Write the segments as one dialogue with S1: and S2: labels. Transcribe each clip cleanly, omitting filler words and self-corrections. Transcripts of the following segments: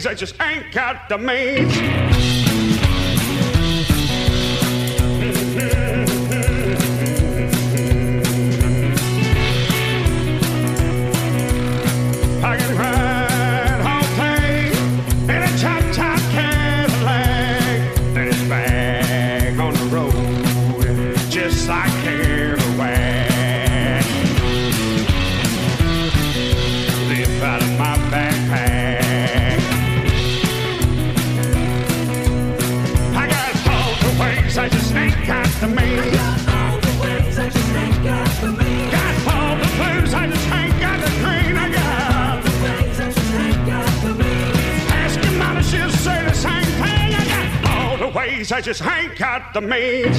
S1: ways I just ain't got the means. I can ride all day in a chop-top Cadillac, and it's back on the road just like Kerouac. Live out of my backpack. I got all the ways I just ain't got the means. Got all the blues I just ain't got the green. I got asking mama, she'll say the same thing. I got all the ways I just ain't got the means.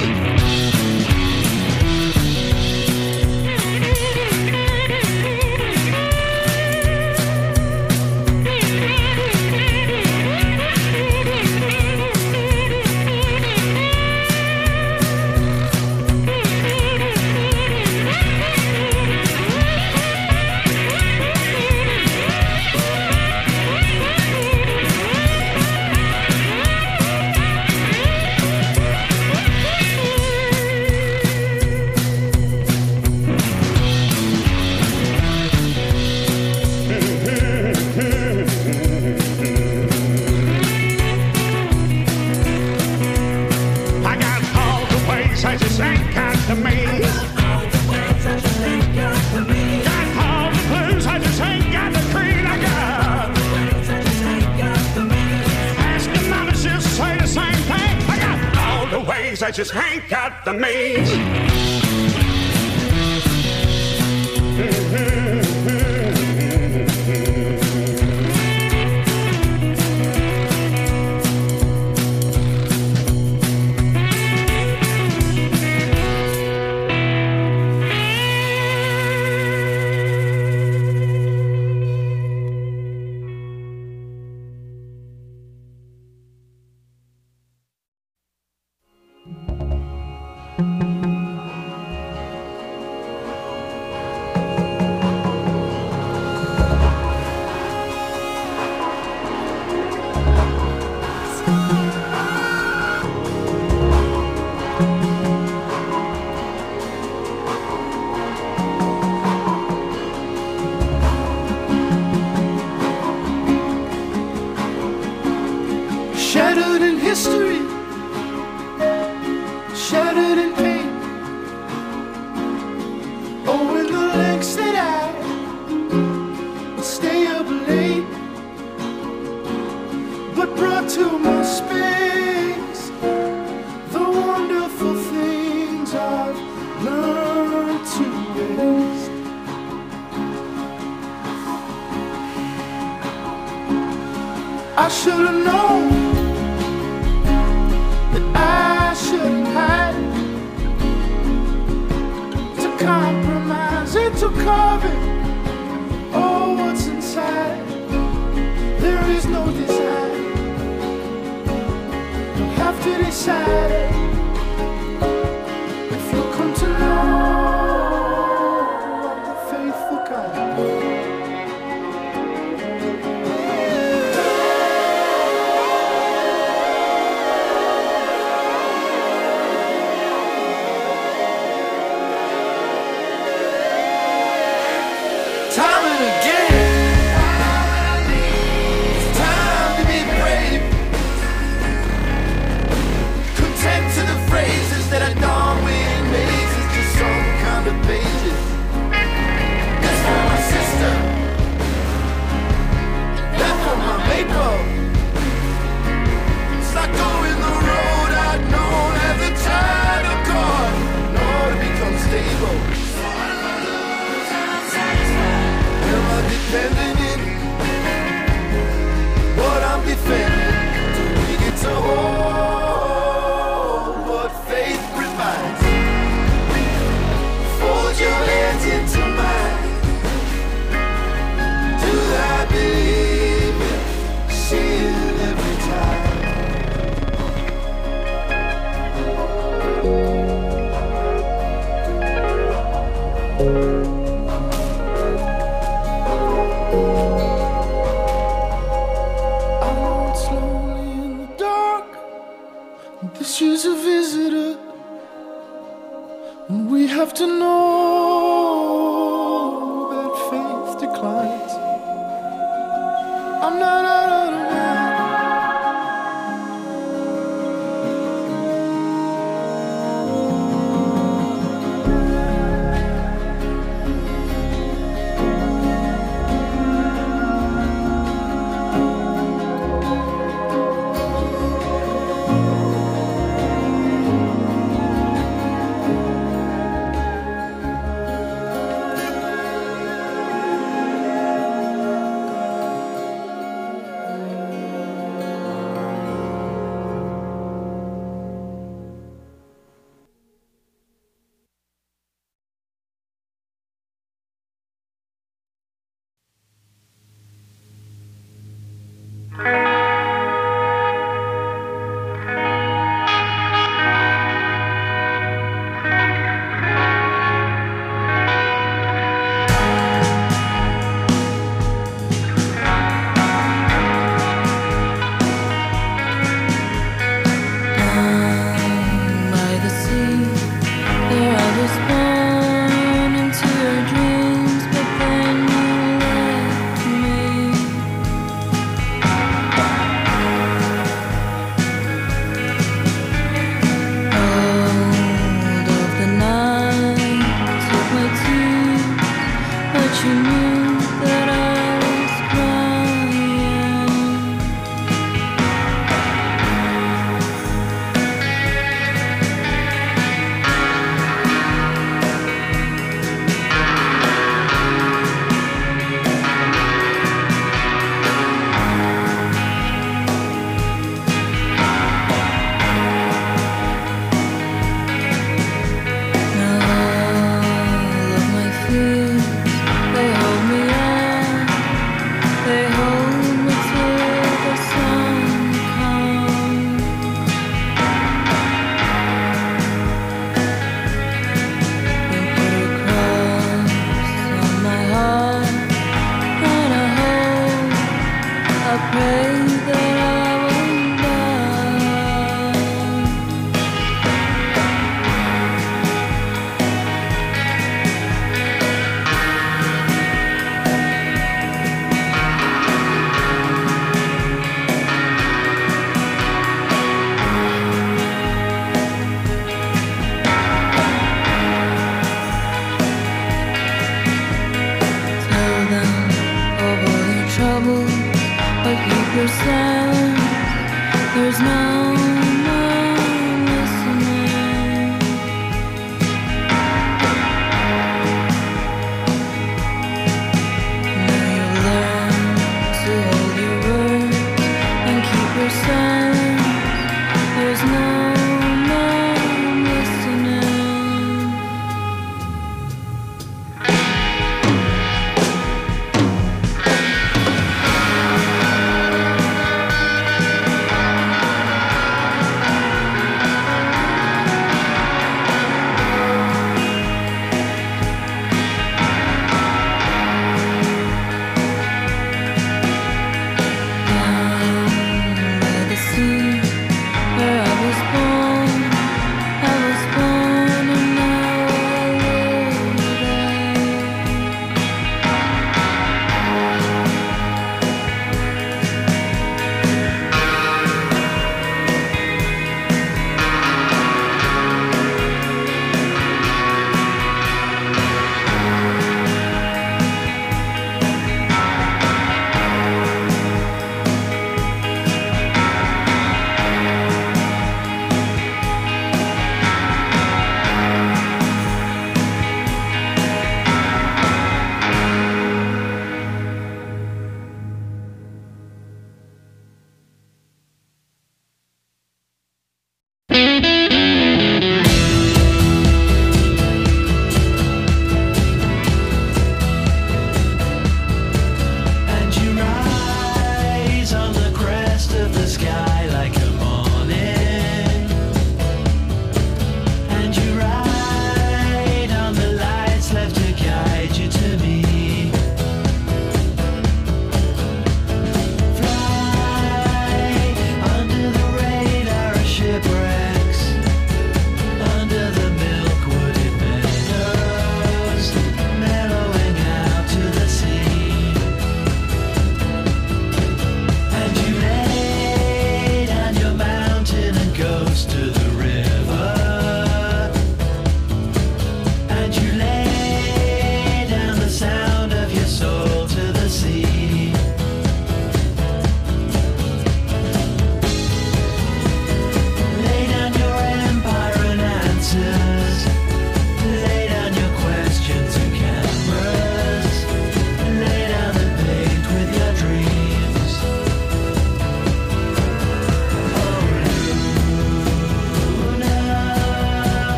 S1: I just ain't got the means. Got all the blues, I just ain't got the green. I got asking mama, she'll say the same thing. I got all the ways, I just ain't got the means.
S2: Shattered in history, shattered in pain. Oh, in the lengths that I would stay up late, but brought to my space the wonderful things I've learned to waste. I should have known I shouldn't hide, to compromise and to cover oh, what's inside. There is no desire. You have to decide if you come to know I'm the faithful God. Time and again, it's time to be brave. Content to the phrases that are done with mazes, just some kind of pages. That's for my sister, that for my maple. It's like going the road I'd known as a child of God, in order to become stable. Defending it, what I'm defending. Do we get to hold what faith provides? Fold your hands into mine. Do I believe it? See it every time. I have to know that faith declines. I'm not out of the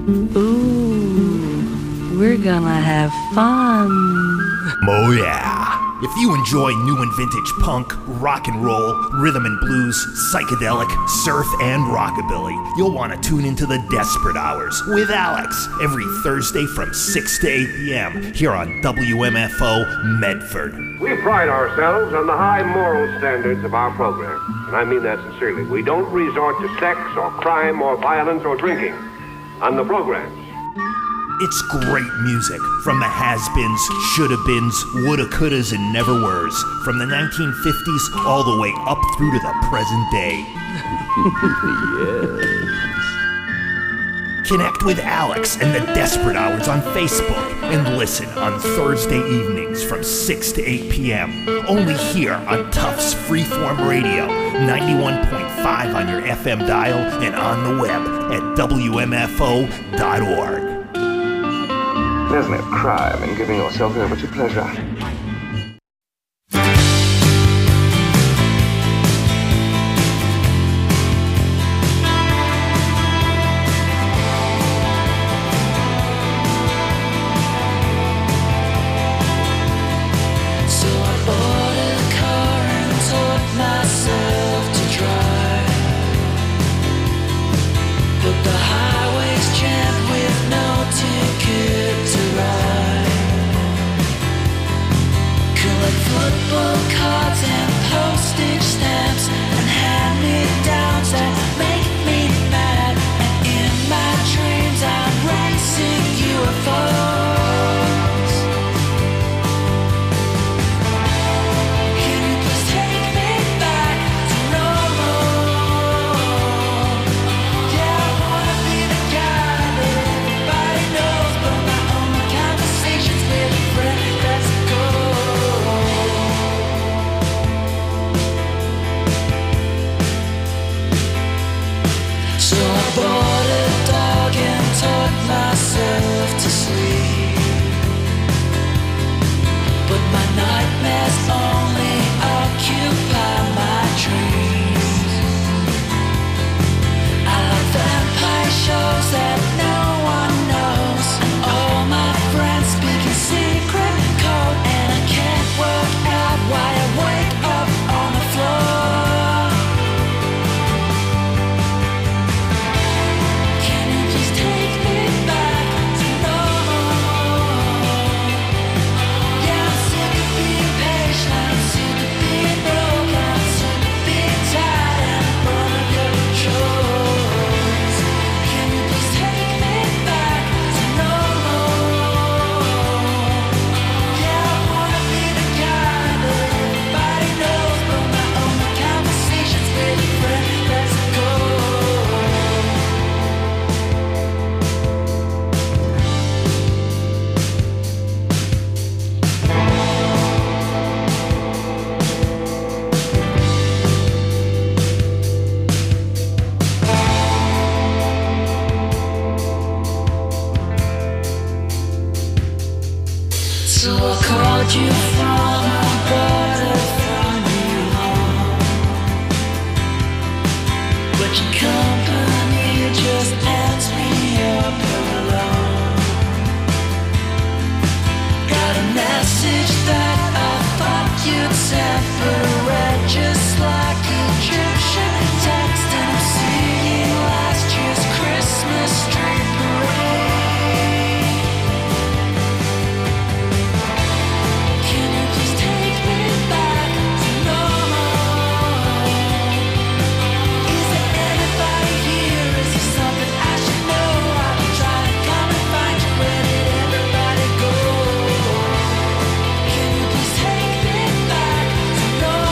S3: Ooh, we're gonna have fun.
S4: Oh yeah. If you enjoy new and vintage punk, rock and roll, rhythm and blues, psychedelic, surf, and rockabilly, you'll want to tune into the Desperate Hours with Alex every Thursday from 6 to 8 p.m. here on WMFO Medford.
S5: We pride ourselves on the high moral standards of our program, and I mean that sincerely. We don't resort to sex or crime or violence or drinking on the programs.
S4: It's great music from the has-beens, shoulda-beens, woulda-couldas, and never-weres, from the 1950s all the way up through to the present day. Yes. Connect with Alex and the Desperate Hours on Facebook and listen on Thursday evenings from 6 to 8 p.m. Only here on Tufts Freeform Radio, 91.5 on your FM dial and on the web at WMFO.org.
S6: There's no crime in giving yourself over to pleasure.
S7: Take me back to know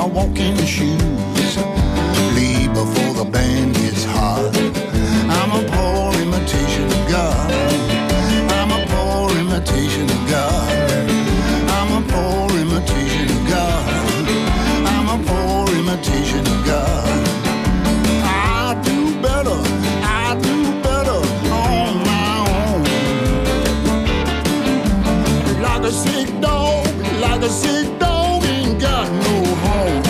S7: walking shoes. Leave before the band gets hot. I'm a poor imitation of God. I'm a poor imitation of God. I'm a poor imitation of God. I'm a poor imitation of God. I do better on my own. Like a sick dog ain't got no home.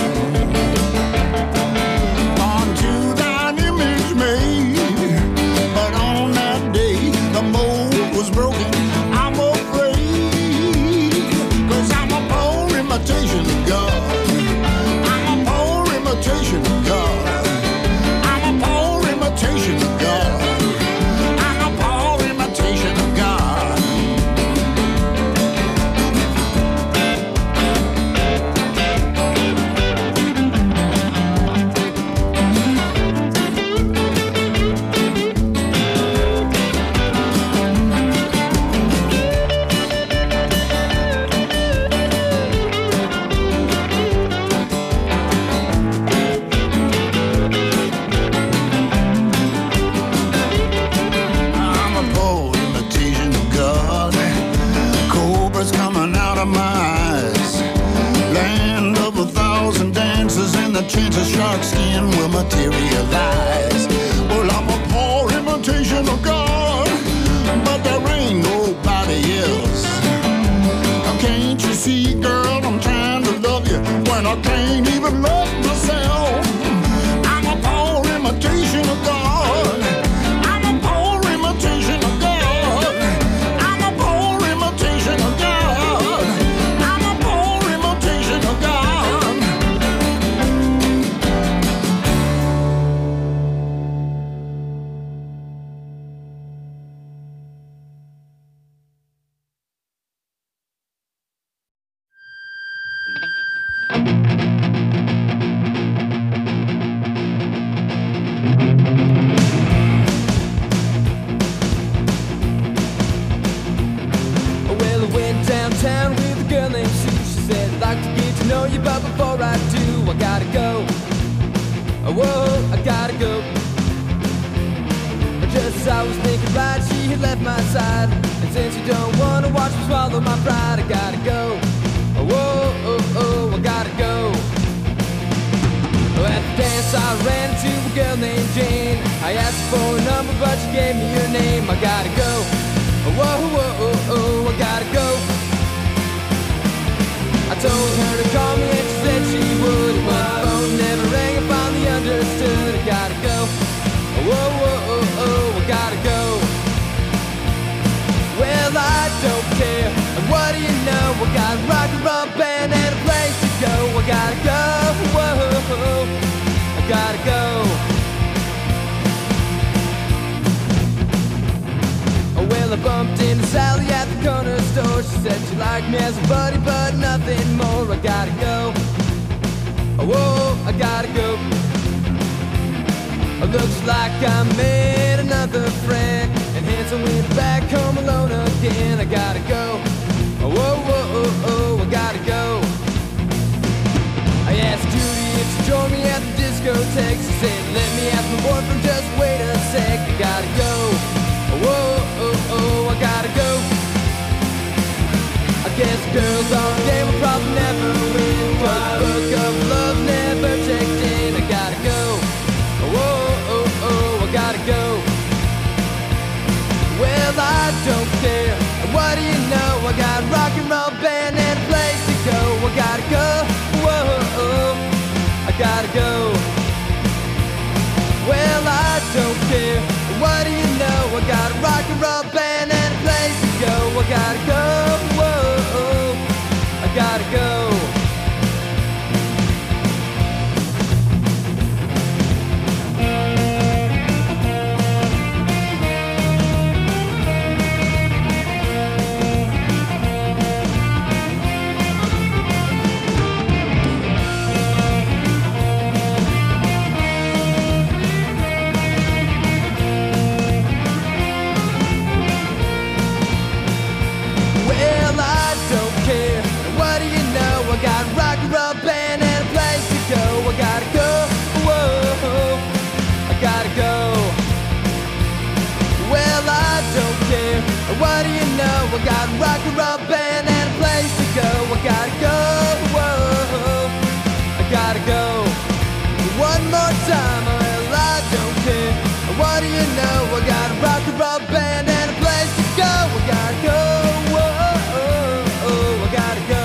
S7: Unto thine image made, but on that day the mold was broken. I'm afraid, 'cause I'm a poor imitation of God. I'm a poor imitation of God. I'm a poor imitation of God. I'm a poor imitation of God. I'm a poor imitation of God. Cobras coming out of my eyes. Land of 1,000 dances, and the chance of shark skin will materialize. Well, I'm a poor imitation of God, but there ain't nobody else. Can't you see, girl, I'm trying to love you when I can't even love myself. I'm a poor imitation of God. I'm a poor imitation of God. I'm a poor imitation of God. I'm a poor imitation of God.
S8: Well, I went downtown with a girl named Sue. She said, I'd like to get to know you, but before I do, I gotta go. Whoa, I gotta go. Just as I was thinking right, she had left my side. And since you don't wanna watch me swallow my pride, I gotta go. Whoa, I gotta go. At the dance I ran into a girl named Jane. I asked her for a number, but she gave me her name. I gotta go. Whoa, I gotta go. I told her to call me and she said she would. And when the phone never rang, I finally understood. I gotta go. Whoa, I gotta go. Well, I don't care. And what do you know? I got a rock and roll band and a place to go. I gotta go. Whoa, I gotta go. Well, I bumped into Sally at the corner store. She said she liked me as a buddy, but nothing more. I gotta go. Whoa, I gotta go. Looks like I made another friend, and hence I went back home alone again. I gotta go. Whoa, I gotta go. I asked Judy if she joined me at the discotheque. She said, let me ask my boyfriend, just wait a sec. I gotta go. Whoa, I gotta go. I guess girls on a game will probably never win, 'cause the book of love never checked in. I gotta go. Whoa, I gotta go. Well, I don't care. What do you know? I got a rock and roll band and a place to go. I gotta go. Whoa, I gotta go. Well, I don't care. What do you know? I got a rock and roll band and a place to go. I gotta go. Whoa, I gotta go. Well, I don't care. What do you know? I got a rock and roll band and a place to I got a rock and roll band and a place to go. I gotta go, whoa, I gotta go. One more time, well, I don't care. What do you know? I got a rock and roll band and a place to go. I gotta go, whoa, I gotta go.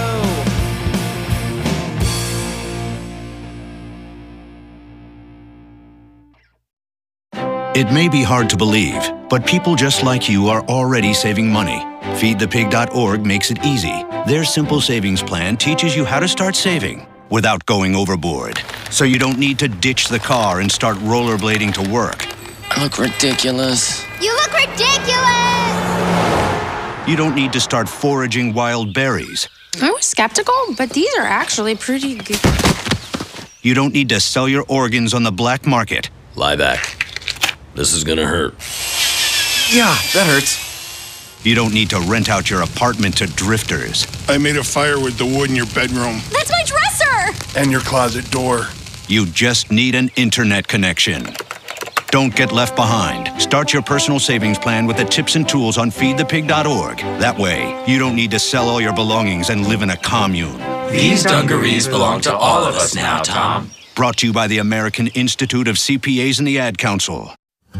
S9: It may be hard to believe, but people just like you are already saving money. FeedThePig.org makes it easy. Their simple savings plan teaches you how to start saving without going overboard. So you don't need to ditch the car and start rollerblading to work.
S10: I look ridiculous.
S11: You look ridiculous!
S9: You don't need to start foraging wild berries.
S12: I was skeptical, but these are actually pretty good.
S9: You don't need to sell your organs on the black market.
S10: Lie back. This is gonna hurt.
S13: Yeah, that hurts.
S9: You don't need to rent out your apartment to drifters.
S14: I made a fire with the wood in your bedroom.
S11: That's my dresser!
S14: And your closet door.
S9: You just need an internet connection. Don't get left behind. Start your personal savings plan with the tips and tools on feedthepig.org. That way, you don't need to sell all your belongings and live in a commune.
S10: These dungarees belong to all of us now, Tom.
S9: Brought to you by the American Institute of CPAs and the Ad Council.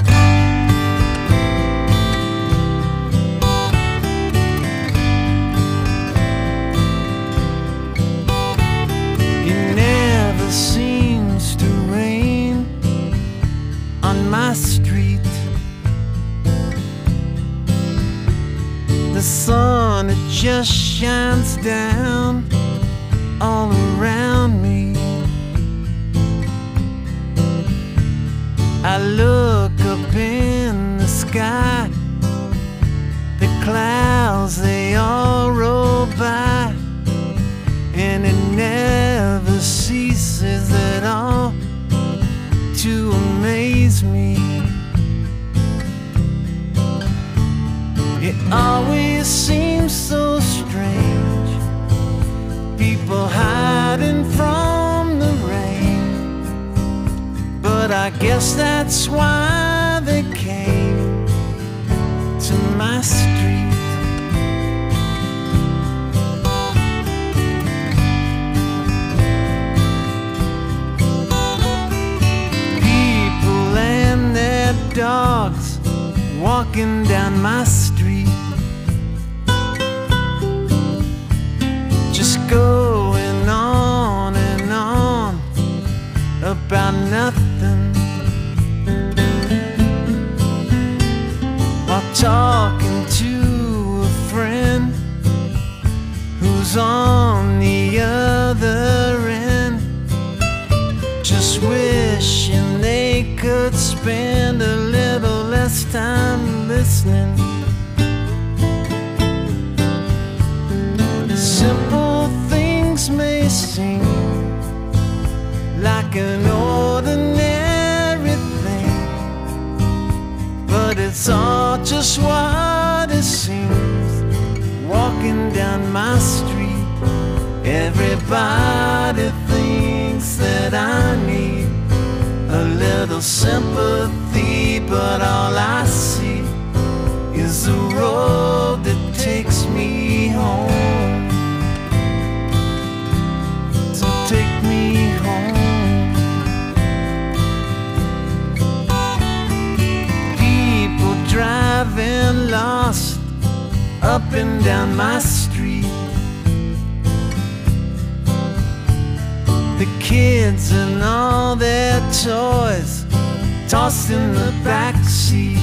S15: My street, the sun, it just shines down all around me. I look up in the sky, the clouds, they all roll by, and it never ceases at all to amaze me. It always seems so strange, people hiding from the rain, but I guess that's why they came to my street. Dogs walking down my street, just going on and on about nothing, while talking to a friend who's on the other end, just wishing they could spend a little less time listening. Simple things may seem like an ordinary thing, but it's all just what it seems. Walking down my street, everybody thinks that I need a little sympathy, but all I see is the road that takes me home. So take me home. People driving lost up and down my street, the kids and all their toys tossed in the back seat,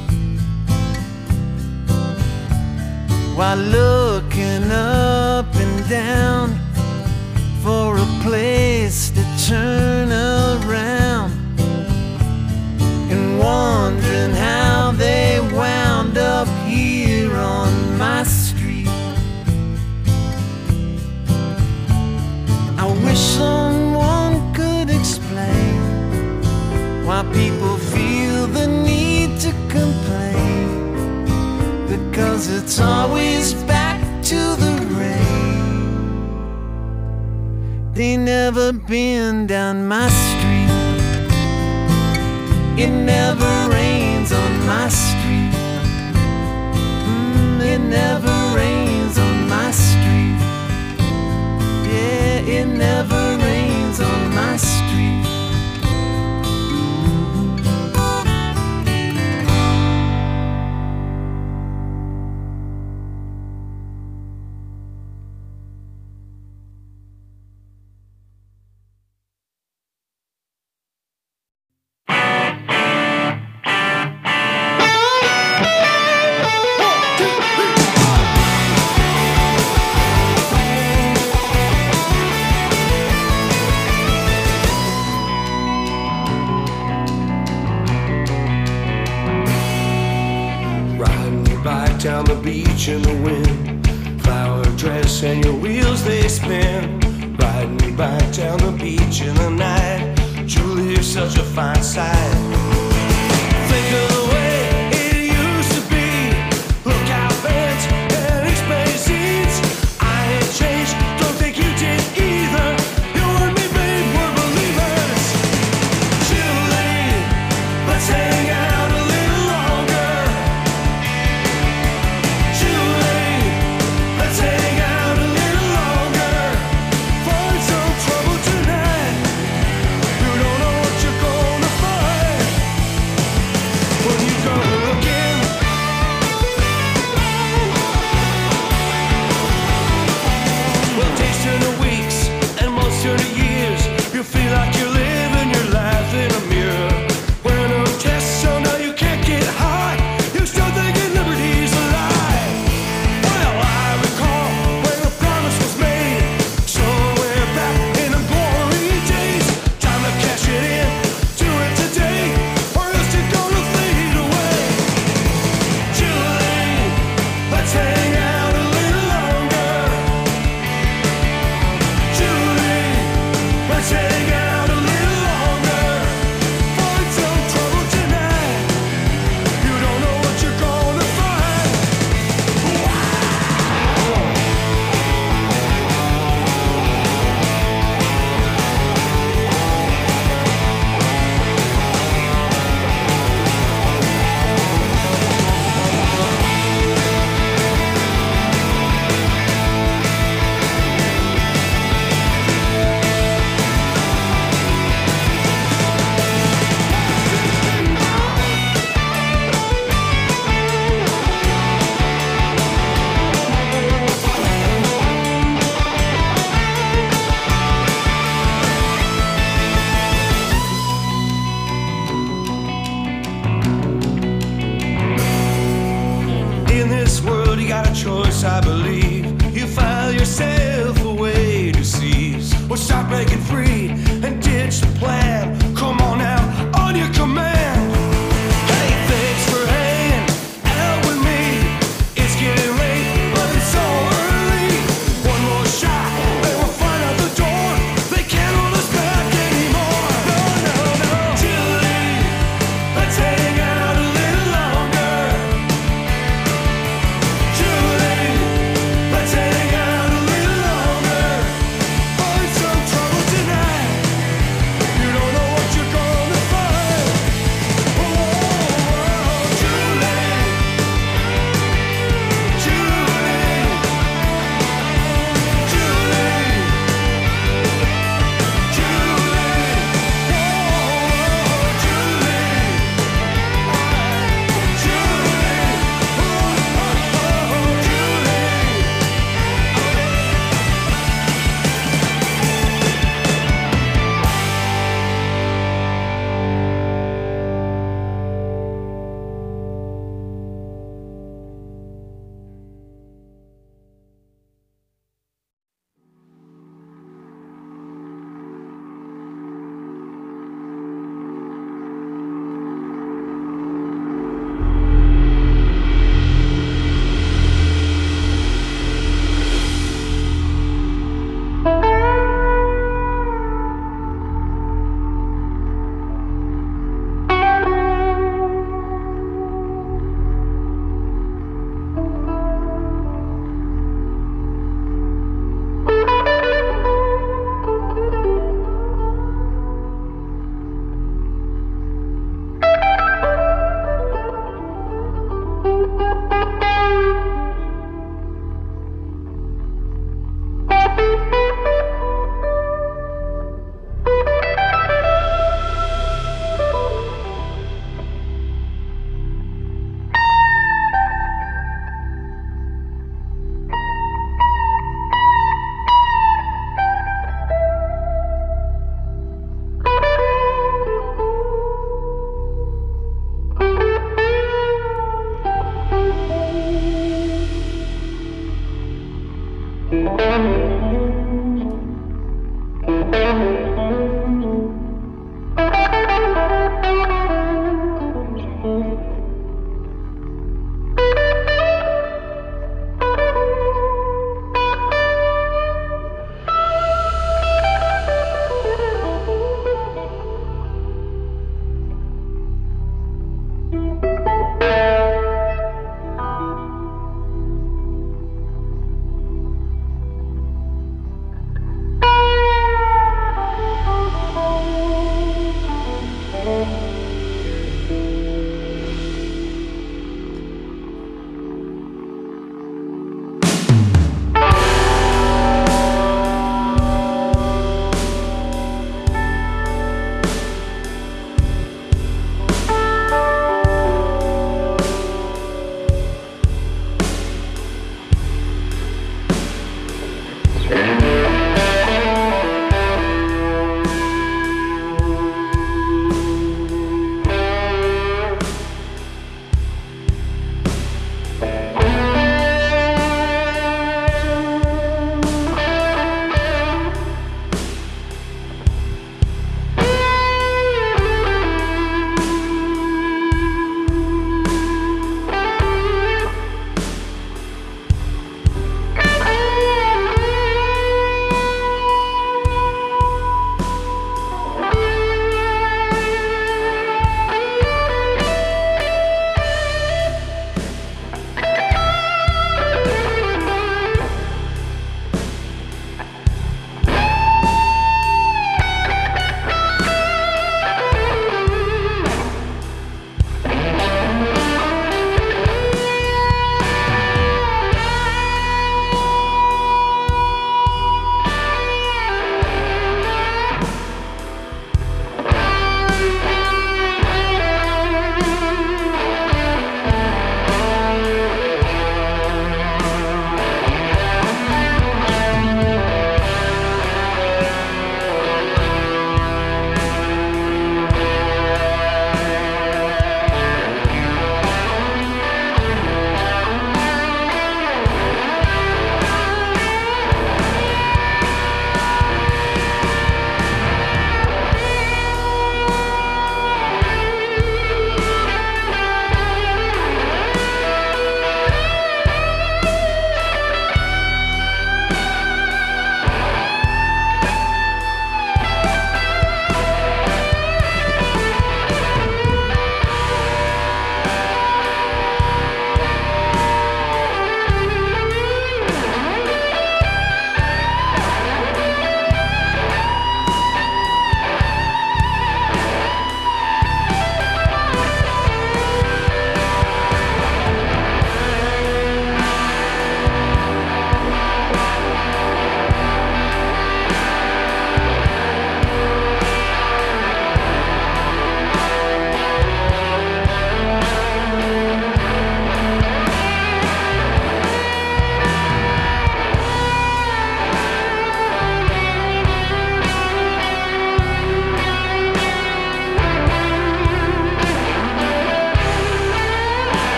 S15: while looking up and down for a place to turn around, and wondering how they wound up here on my street. I wish someone could explain why people feel the need to complain, because it's always back to the rain. They never been down my street, it never rains on my street, it never
S16: beach in the wind. Flower dress and your wheels they spin. Riding back down the beach in the night. Julie, you're such a fine sight. Think of the way it used to be. Look out, fence and expensive seats. I ain't changed, don't think you did either. You and me, babe, we're believers. Julie, let's hang out a little longer. Julie, let's hang out a little longer. Find some trouble tonight. You don't know what you're gonna find.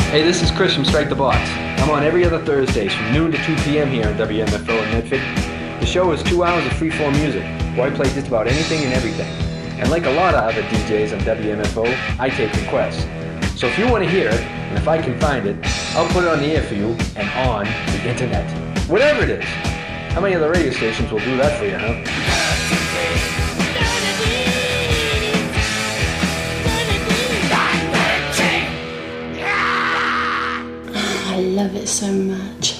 S17: Hey, this is Chris from Strike the Box. I'm on every other Thursdays from noon to 2 p.m. here on WMFO in Medford. The show is 2 hours of free-form music, where I play just about anything and everything. And like a lot of other DJs on WMFO, I take requests. So if you want to hear it, and if I can find it, I'll put it on the air for you and on the internet. Whatever it is. How many other radio stations will do that for you, huh?
S18: I love it so much.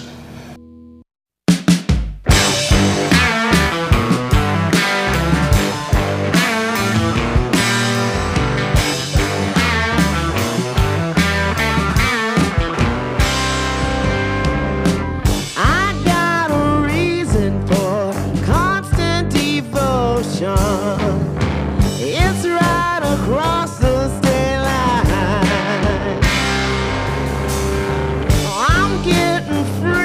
S19: I'm getting free.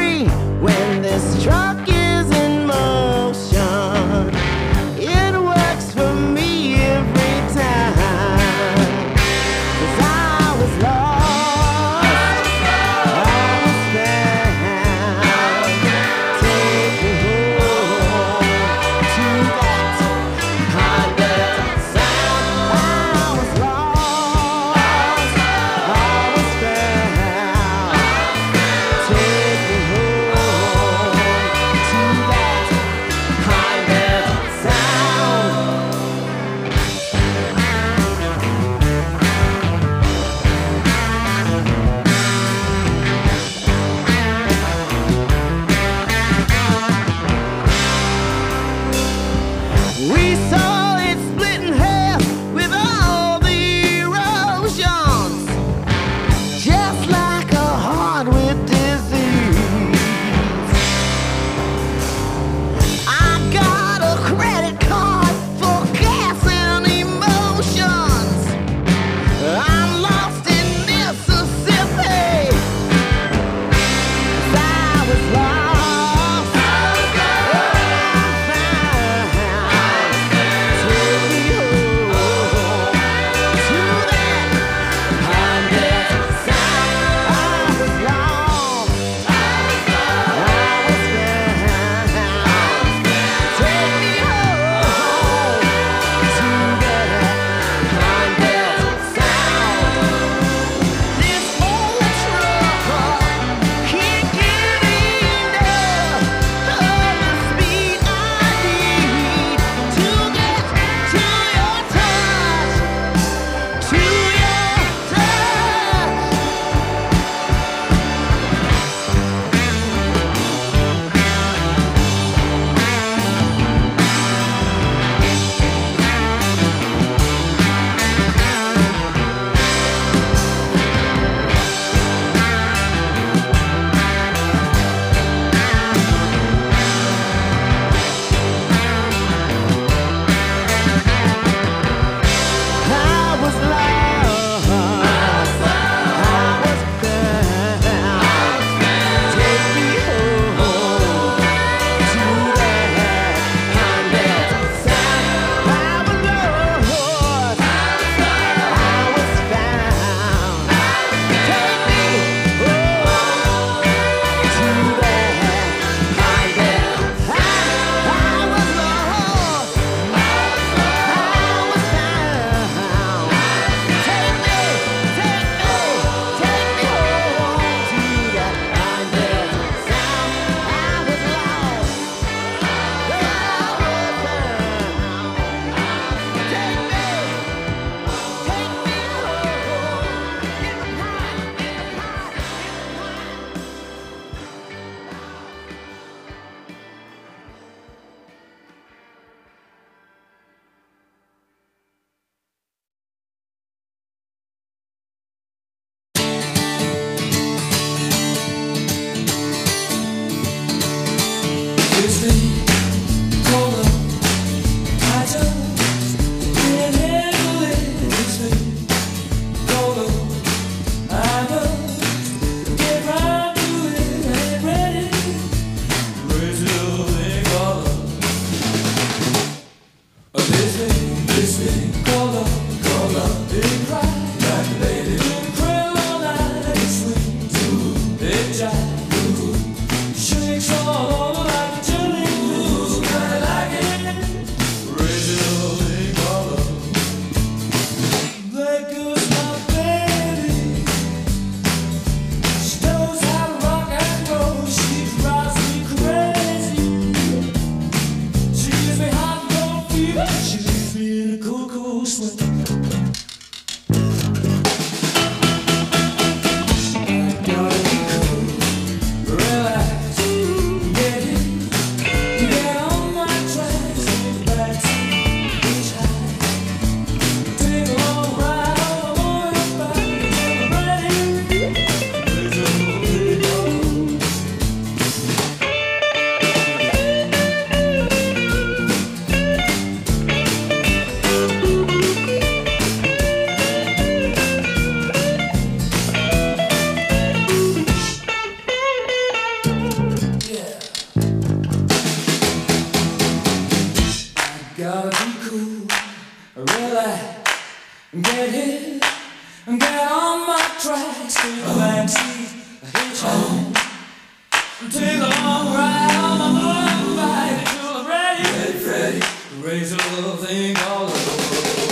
S16: Crazy little thing called love.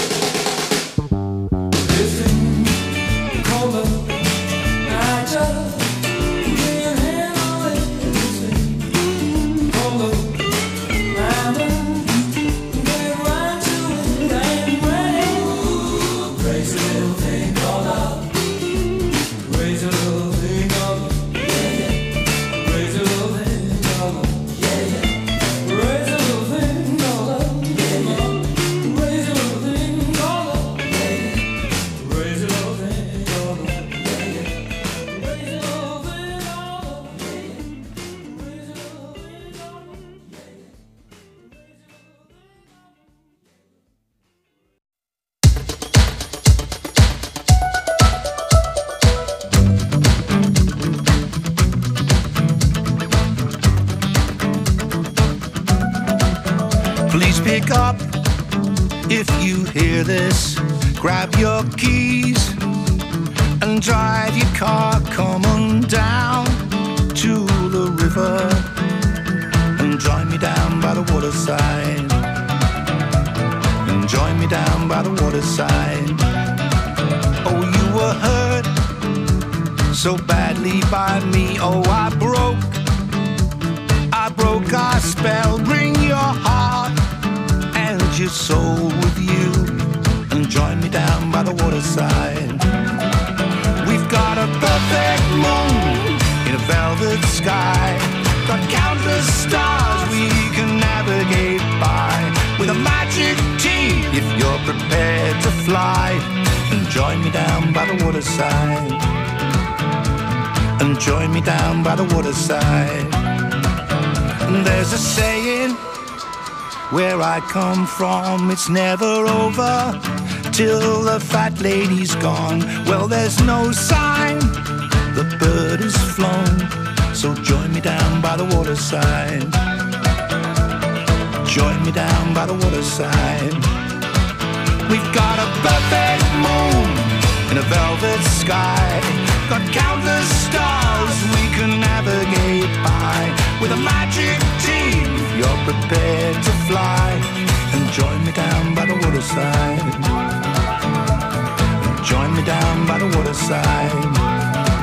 S16: This thing called love. I just lay your hand on it. This thing called love. I'm get right to it. I'm ready. Crazy little thing called love. Crazy little thing called love. Yeah, yeah. Crazy little thing called love. Yeah, yeah. Crazy little thing called love.
S7: Please pick up if you hear this. Grab your keys and drive your car. Come on down to the river and join me down by the waterside. And join me down by the waterside. Oh, you were hurt so badly by me. Oh, I broke our spell. Bring your heart and your soul with you and join me down by the waterside. We've got a perfect moon in a velvet sky. Got countless stars we can navigate by. With a magic team if you're prepared to fly. And join me down by the waterside. And join me down by the waterside. And there's a saying where I come from, it's never over till the fat lady's gone. Well, there's no sign the bird is flown, so join me down by the waterside. Join me down by the waterside. We've got a perfect moon in a velvet sky. Got countless stars we can navigate by. With a magic team if you're prepared to fly. And join me down by the waterside. And join me down by the waterside.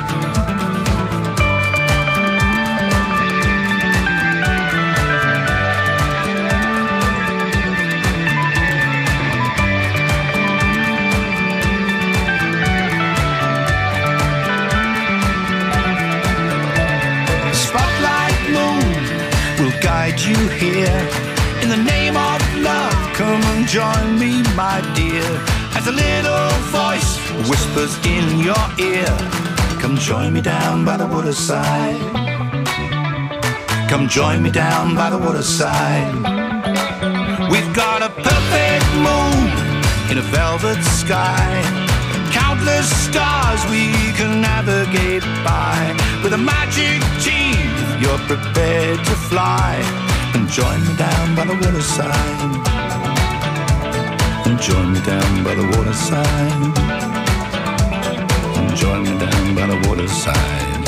S7: You here in the name of love, come and join me, my dear. As a little voice whispers in your ear, come join me down by the waterside. Come join me down by the waterside. We've got a perfect moon in a velvet sky. Countless stars we can navigate by. With a magic team you're prepared to fly. And join me down by the waterside. And join me down by the waterside. And join me down by the waterside.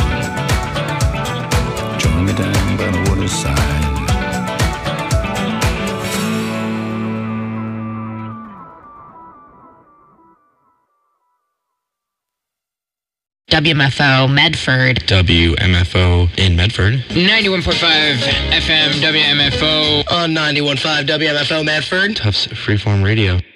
S7: Join me down by the waterside.
S19: WMFO Medford.
S20: WMFO in Medford.
S19: 91.5 FM WMFO.
S20: On 91.5 WMFO Medford. Tufts Freeform Radio.